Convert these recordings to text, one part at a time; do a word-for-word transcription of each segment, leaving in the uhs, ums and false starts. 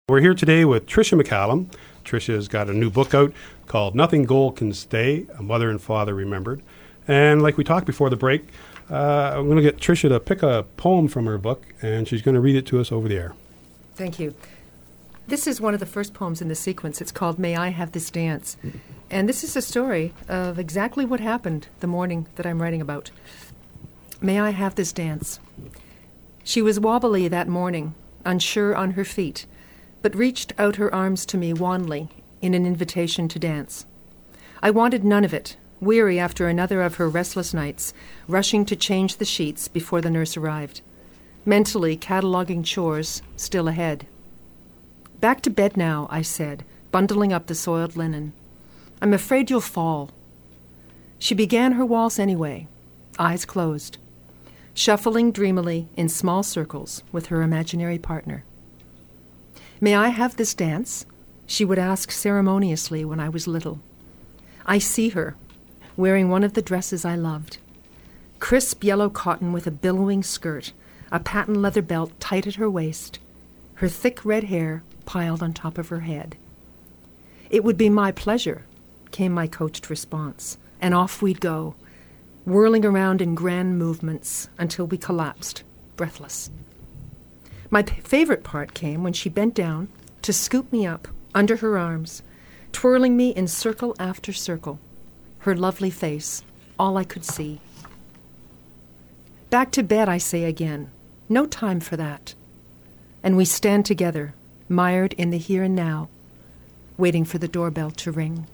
We're here today with Tricia McCallum. Tricia's got a new book out called Nothing Gold Can Stay, A Mother and Father Remembered. And like we talked before the break, uh, I'm going to get Tricia to pick a poem from her book, and she's going to read it to us over the air. Thank you. This is one of the first poems in the sequence. It's called May I Have This Dance. And this is a story of exactly what happened the morning that I'm writing about. May I have this dance? She was wobbly that morning, unsure on her feet, but reached out her arms to me wanly in an invitation to dance. I wanted none of it, weary after another of her restless nights, rushing to change the sheets before the nurse arrived, mentally cataloguing chores still ahead. Back to bed now, I said, bundling up the soiled linen. I'm afraid you'll fall. She began her waltz anyway, eyes closed, shuffling dreamily in small circles with her imaginary partner. May I have this dance? She would ask ceremoniously when I was little. I see her, wearing one of the dresses I loved. Crisp yellow cotton with a billowing skirt, a patent leather belt tight at her waist, her thick red hair piled on top of her head. It would be my pleasure, came my coached response, and off we'd go, whirling around in grand movements until we collapsed, breathless. My p- favorite part came when she bent down to scoop me up under her arms, twirling me in circle after circle, her lovely face, all I could see. Back to bed, I say again. No time for that. And we stand together, mired in the here and now, waiting for the doorbell to ring.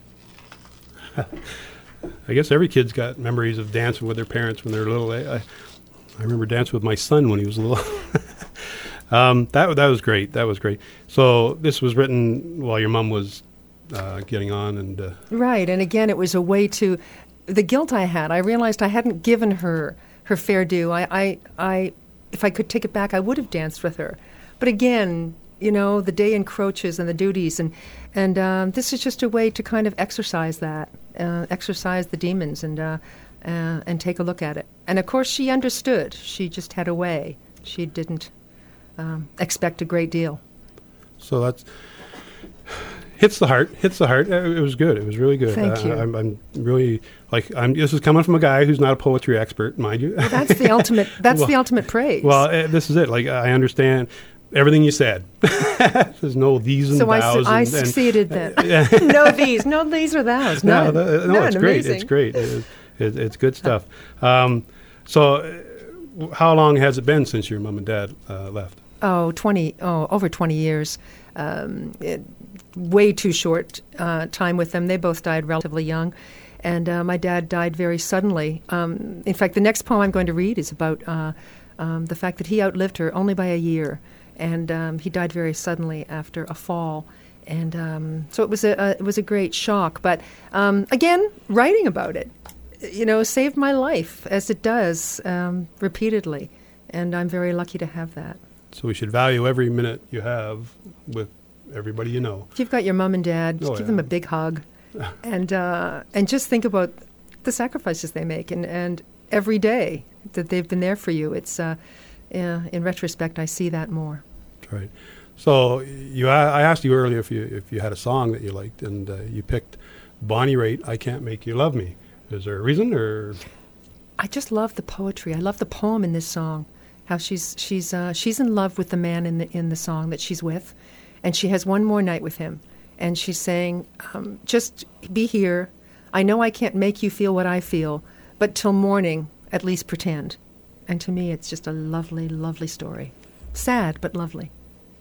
I guess every kid's got memories of dancing with their parents when they're little. I, I, I remember dancing with my son when he was little. um, that that was great. That was great. So this was written while your mom was uh, getting on, and uh, right. And again, it was a way to the guilt I had. I realized I hadn't given her her fair due. I, I, I if I could take it back, I would have danced with her. But again, you know, the day encroaches and the duties, and and um, this is just a way to kind of exercise that, uh, exercise the demons, and uh, uh, and take a look at it. And of course, she understood. She just had a way. She didn't um, expect a great deal. So that's hits the heart. Hits the heart. Uh, It was good. It was really good. Thank uh, you. I'm, I'm really like. I'm. This is coming from a guy who's not a poetry expert, mind you. Well, that's the ultimate. That's well, the ultimate praise. Well, uh, this is it. Like I understand everything you said. There's no these and so I, thous. su- I and, and, succeeded then. no these, no these or thous. No, None. the, no, None. it's great. Amazing. It's great. It, it, it's good stuff. Um, so, uh, how long has it been since your mom and dad uh, left? Oh, twenty, oh, over twenty years. Um, it, way too short uh, time with them. They both died relatively young. And uh, my dad died very suddenly. Um, in fact, the next poem I'm going to read is about uh, um, the fact that he outlived her only by a year. And um, he died very suddenly after a fall. And um, so it was a, a it was a great shock. But um, again, writing about it, you know, saved my life, as it does um, repeatedly. And I'm very lucky to have that. So we should value every minute you have with everybody you know. If you've got your mom and dad, just Oh, give yeah. them a big hug, and uh, and just think about the sacrifices they make, and, and every day that they've been there for you. It's uh, yeah, in retrospect, I see that more. That's right. So you, I asked you earlier if you if you had a song that you liked, and uh, you picked Bonnie Raitt, "I Can't Make You Love Me." Is there a reason, or? I just love the poetry. I love the poem in this song. How she's she's uh, she's in love with the man in the in the song that she's with, and she has one more night with him, and she's saying, um, "Just be here. I know I can't make you feel what I feel, but till morning, at least pretend." And to me, it's just a lovely, lovely story. Sad but lovely.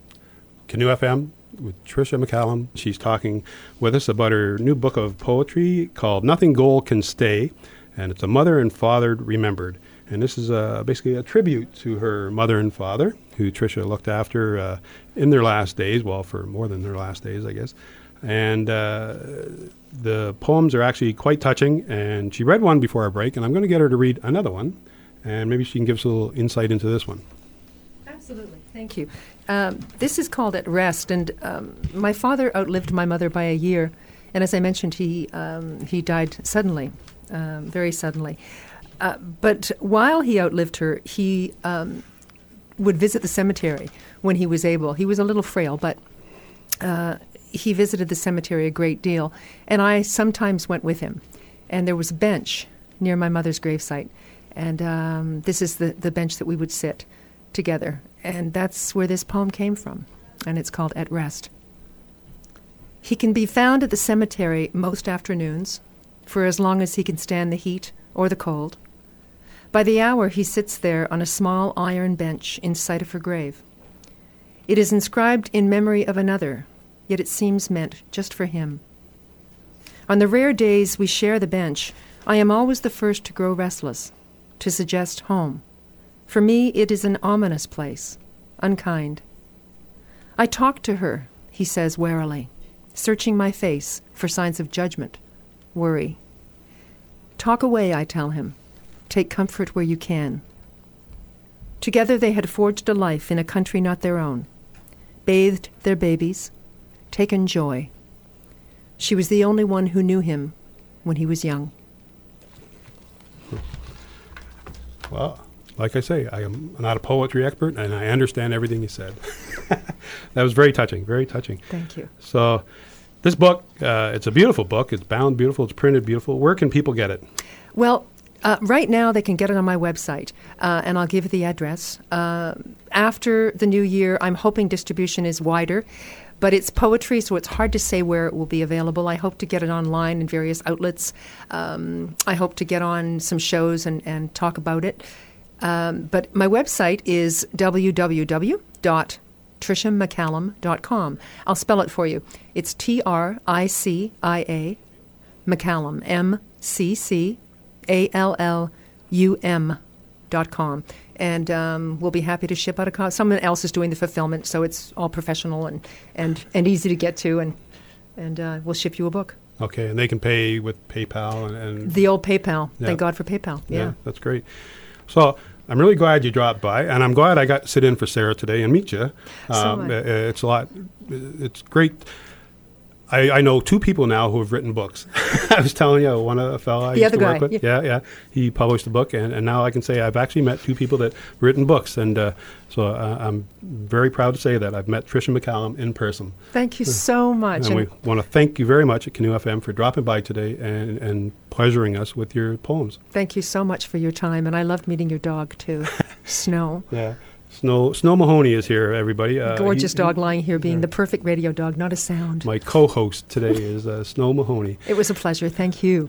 Canoe F M with Tricia McCallum. She's talking with us about her new book of poetry called Nothing Gold Can Stay, and it's a mother and father remembered. And this is uh, basically a tribute to her mother and father, who Tricia looked after uh, in their last days, well, for more than their last days, I guess. And uh, the poems are actually quite touching, and she read one before our break, and I'm going to get her to read another one, and maybe she can give us a little insight into this one. Absolutely. Thank you. Um, this is called At Rest, and um, my father outlived my mother by a year, and as I mentioned, he um, he died suddenly, um, very suddenly. Uh, but while he outlived her, he um, would visit the cemetery when he was able. He was a little frail, but uh, he visited the cemetery a great deal, and I sometimes went with him. And there was a bench near my mother's gravesite, and um, this is the, the bench that we would sit together, and that's where this poem came from, and it's called At Rest. He can be found at the cemetery most afternoons, for as long as he can stand the heat or the cold. By the hour, he sits there on a small iron bench in sight of her grave. It is inscribed in memory of another, yet it seems meant just for him. On the rare days we share the bench, I am always the first to grow restless, to suggest home. For me, it is an ominous place, unkind. I talk to her, he says warily, searching my face for signs of judgment, worry. Talk away, I tell him. Take comfort where you can. Together they had forged a life in a country not their own, bathed their babies, taken joy. She was the only one who knew him when he was young. Well, like I say, I am not a poetry expert, and I understand everything you said. That was very touching, very touching. Thank you. So this book, uh, it's a beautiful book. It's bound beautiful. It's printed beautiful. Where can people get it? Well, uh, right now they can get it on my website, uh, and I'll give you the address. Uh, after the new year, I'm hoping distribution is wider, but it's poetry, so it's hard to say where it will be available. I hope to get it online in various outlets. Um, I hope to get on some shows and, and talk about it. Um, but my website is w w w dot tricia mccallum dot com. I'll spell it for you. It's T R I C I A, McCallum, M C C A L L U M dot com. And um, we'll be happy to ship out a copy. Someone else is doing the fulfillment, so it's all professional and, and, and easy to get to, and and uh, we'll ship you a book. Okay, and they can pay with PayPal and, and the old PayPal. Yeah. Thank God for PayPal. Yeah. yeah, that's great. So I'm really glad you dropped by, and I'm glad I got to sit in for Sarah today and meet you. So Um, am I. uh, it's a lot. It's great. I, I know two people now who have written books. I was telling you, one of the fellow I The used other to work guy, with. yeah. Yeah, yeah. He published a book, and, and now I can say I've actually met two people that have written books, and uh, so uh, I'm very proud to say that I've met Tricia McCallum in person. Thank you so much. And we want to thank you very much at Canoe F M for dropping by today and, and pleasuring us with your poems. Thank you so much for your time, and I loved meeting your dog, too, Snow. Yeah. Snow Snow Mahoney is here, everybody. Uh, Gorgeous he- dog lying here being yeah. the perfect radio dog, not a sound. My co-host today is uh, Snow Mahoney. It was a pleasure. Thank you.